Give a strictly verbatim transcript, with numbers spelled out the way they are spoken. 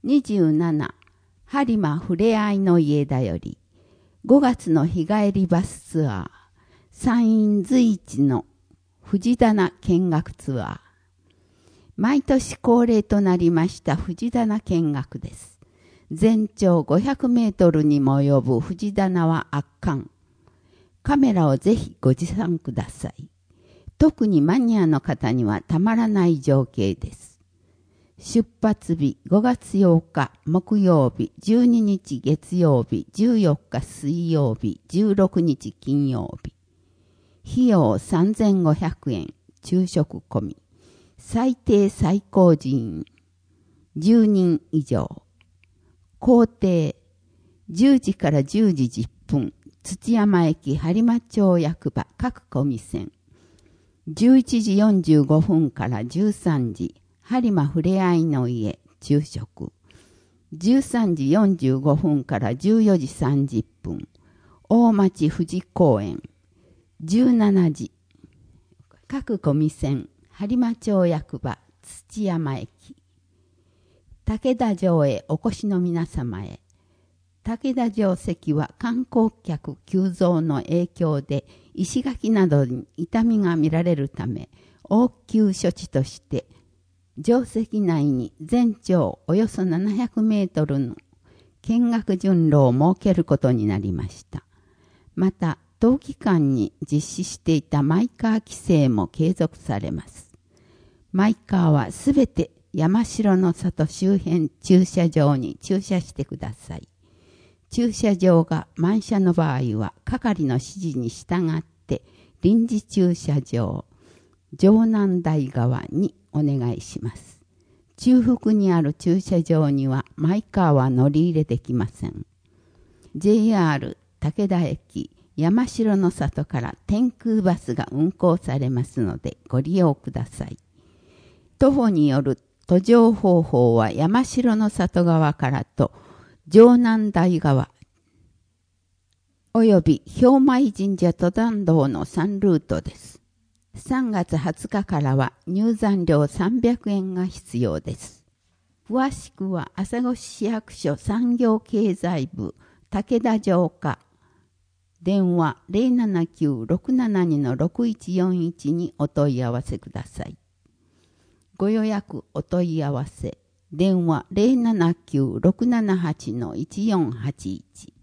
にじゅうなな、播磨ふれあいの家だより、ごがつの日帰りバスツアー、山陰随一の藤棚見学ツアー。毎年恒例となりました藤棚見学です。全長ごひゃくメートルにも及ぶ藤棚は圧巻。カメラをぜひご持参ください。特にマニアの方にはたまらない情景です。出発日ごがつようか木曜日、じゅうににち月曜日、じゅうよっか水曜日、じゅうろくにち金曜日。費用さんぜんごひゃくえん、昼食込み。最低最高人員じゅうにん以上。行程じゅうじからじゅうじじゅっぷん、土山駅播磨町役場各込み線。じゅういちじよんじゅうごふんからじゅうさんじ、播磨ふれあいの家昼食。じゅうさんじよんじゅうごふんからじゅうよじさんじゅっぷん、大町富士公園。じゅうしちじ、各込み線、播磨町役場土山駅。竹田城へお越しの皆様へ。竹田城跡は観光客急増の影響で石垣などに傷みが見られるため、応急処置として城跡内に全長およそななひゃくメートルの見学順路を設けることになりました。また、冬期間に実施していたマイカー規制も継続されます。マイカーはすべて山城の里周辺駐車場に駐車してください。駐車場が満車の場合は、係の指示に従って臨時駐車場、城南台側にお願いします。中腹にある駐車場にはマイカーは乗り入れできません。ジェイアール 武田駅山城の里から天空バスが運行されますのでご利用ください。徒歩による途上方法は山城の里側からと城南台側および氷舞神社登山道のさんルートです。さんがつはつかからは入山料さんびゃくえんが必要です。詳しくは朝来市役所産業経済部武田城下電話 ゼロななきゅうろくななにのろくいちよんいち にお問い合わせください。ご予約お問い合わせ電話 ゼロななきゅうろくななはちのいちよんはちいち